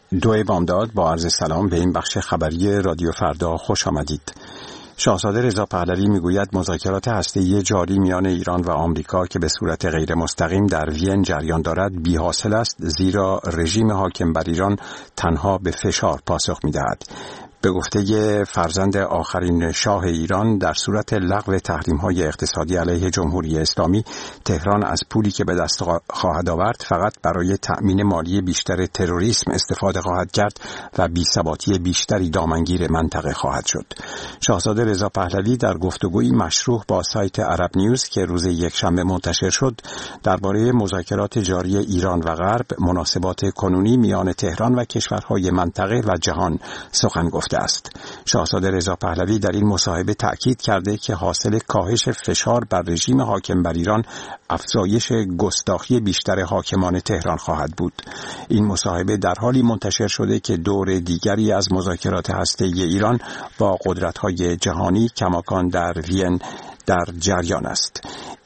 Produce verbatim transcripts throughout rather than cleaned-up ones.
دو بامداد با عرض سلام به این بخش خبری رادیو فردا خوش آمدید. شاهزاده رضا پهلوی میگوید مذاکرات هسته‌ای جاری میان ایران و آمریکا که به صورت غیر مستقیم در وین جریان دارد بی‌حاصل است، زیرا رژیم حاکم بر ایران تنها به فشار پاسخ می‌دهد. به گفته فرزند آخرین شاه ایران، در صورت لغو تحریم‌های اقتصادی علیه جمهوری اسلامی، تهران از پولی که به دست خواهد آورد فقط برای تأمین مالی بیشتر تروریسم استفاده خواهد کرد و بی‌ثباتی بیشتری دامنگیر منطقه خواهد شد. شاهزاده رضا پهلوی در گفتگویی مشروح با سایت عرب نیوز که روز یکشنبه منتشر شد، درباره مذاکرات جاری ایران و غرب، مناسبات کنونی میان تهران و کشورهای منطقه و جهان سخن گفت است. شاهزاده رضا پهلوی در این مصاحبه تأکید کرده که حاصل کاهش فشار بر رژیم حاکم بر ایران افزایش گستاخی بیشتر حاکمان تهران خواهد بود. این مصاحبه در حالی منتشر شده که دور دیگری از مذاکرات هسته‌ای ایران با قدرت‌های جهانی کماکان در وین در جریان است.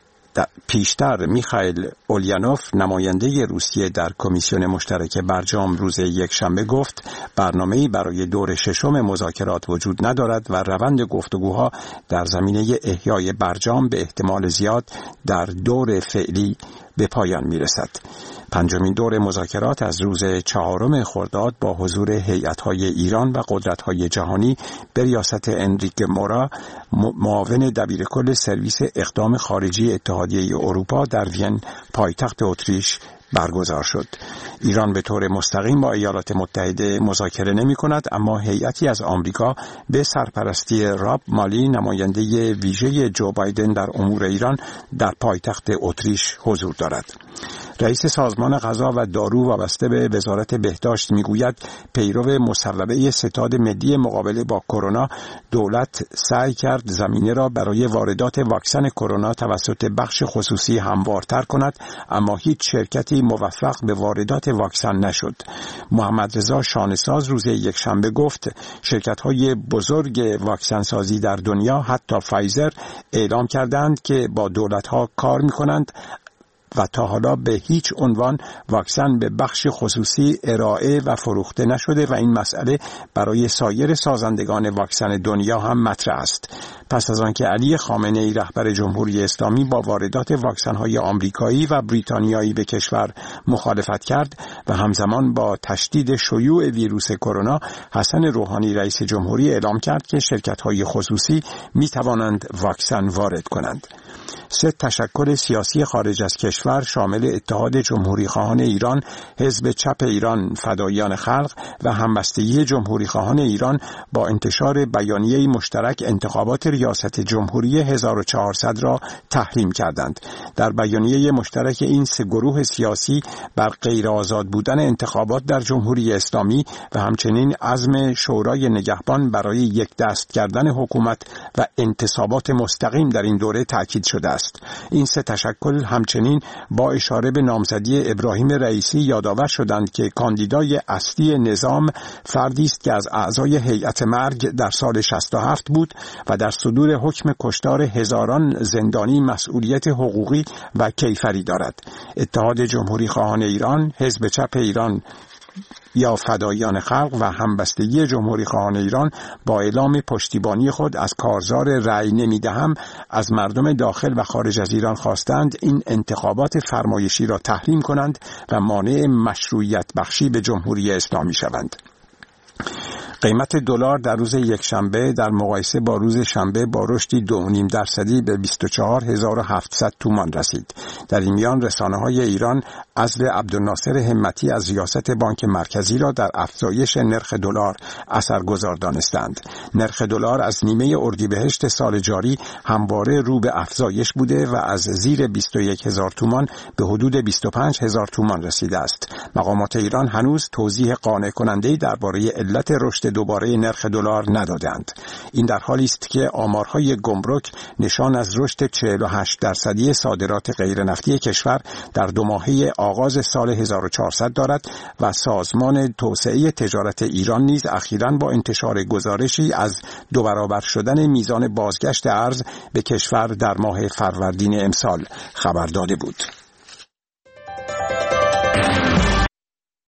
پیشتر میخائیل اولینوف، نماینده روسیه در کمیسیون مشترک برجام، روز یکشنبه گفت برنامه‌ای برای دور ششم مذاکرات وجود ندارد و روند گفتگوها در زمینه احیای برجام به احتمال زیاد در دور فعلی به پایان میرسد. پنجمین دور مذاکرات از روز چهارم خرداد با حضور هیئت‌های ایران و قدرت‌های جهانی به ریاست انریک مورا، معاون دبیرکل سرویس اقدام خارجی اتحادیه اروپا، در وین پایتخت اتریش برگزار شد. ایران به طور مستقیم با ایالات متحده مذاکره نمی کند، اما هیئتی از آمریکا به سرپرستی راب مالی، نماینده ویژه جو بایدن در امور ایران، در پایتخت اتریش حضور دارد. رئیس سازمان غذا و دارو وابسته به وزارت بهداشت میگوید پیرو مصوبه ستاد ملی مقابله با کرونا، دولت سعی کرد زمینه را برای واردات واکسن کرونا توسط بخش خصوصی هموارتر کند، اما هیچ شرکتی موفق به واردات واکسن نشد. محمد رضا شانه‌ساز روز یکشنبه گفت شرکت‌های بزرگ واکسن سازی در دنیا، حتی فایزر، اعلام کردند که با دولت‌ها کار می‌کنند و تا حالا به هیچ عنوان واکسن به بخش خصوصی ارائه و فروخته نشده و این مسئله برای سایر سازندگان واکسن دنیا هم مطرح است. پس از آنکه علی خامنه‌ای رهبر جمهوری اسلامی با واردات واکسن‌های آمریکایی و بریتانیایی به کشور مخالفت کرد و همزمان با تشدید شیوع ویروس کرونا، حسن روحانی رئیس جمهوری اعلام کرد که شرکت‌های خصوصی می‌توانند واکسن وارد کنند. سه تشکل سیاسی خارج از کشور شامل اتحاد جمهوری خواهان ایران، حزب چپ ایران فداییان خلق و همبستگی جمهوری خواهان ایران با انتشار بیانیه مشترک انتخابات ریاست جمهوری هزار و چهارصد را تحریم کردند. در بیانیه مشترک این سه گروه سیاسی بر غیر آزاد بودن انتخابات در جمهوری اسلامی و همچنین عزم شورای نگهبان برای یک دست کردن حکومت و انتصابات مستقیم در این دوره تاکید شده است. این سه تشکل همچنین با اشاره به نامزدی ابراهیم رئیسی یادآور شدند که کاندیدای اصلی نظام فردی است که از اعضای هیئت مرگ در سال شصت و هفت بود و در صدور حکم کشتار هزاران زندانی مسئولیت حقوقی و کیفری دارد. اتحاد جمهوری خواهان ایران، حزب چپ ایران یا فداییان خلق و همبستگی جمهوری خواهان ایران با اعلام پشتیبانی خود از کارزار رأی نمیدهم از مردم داخل و خارج از ایران خواستند این انتخابات فرمایشی را تحریم کنند و مانع مشروعیت بخشی به جمهوری اسلامی شوند. قیمت دلار در روز یکشنبه در مقایسه با روز شنبه با رشدی دو و نیم درصدی به بیست و چهار هزار و هفتصد تومان رسید. در این میان رسانه‌های ایران عزل عبدالناصر همتی از ریاست بانک مرکزی را در افزایش نرخ دلار اثرگذار دانستند. نرخ دلار از نیمه اردیبهشت سال جاری همواره رو به افزایش بوده و از زیر بیست و یک هزار تومان به حدود بیست و پنج هزار تومان رسیده است. مقامات ایران هنوز توضیح قانع کننده‌ای درباره علت رشد دوباره نرخ دلار ندادند. این در حالی است که آمارهای گمرک نشان از رشد چهل و هشت درصدی صادرات غیر نفتی کشور در دو ماهه آغاز سال هزار و چهارصد دارد و سازمان توسعه تجارت ایران نیز اخیراً با انتشار گزارشی از دو برابر شدن میزان بازگشت ارز به کشور در ماه فروردین امسال خبر داده بود.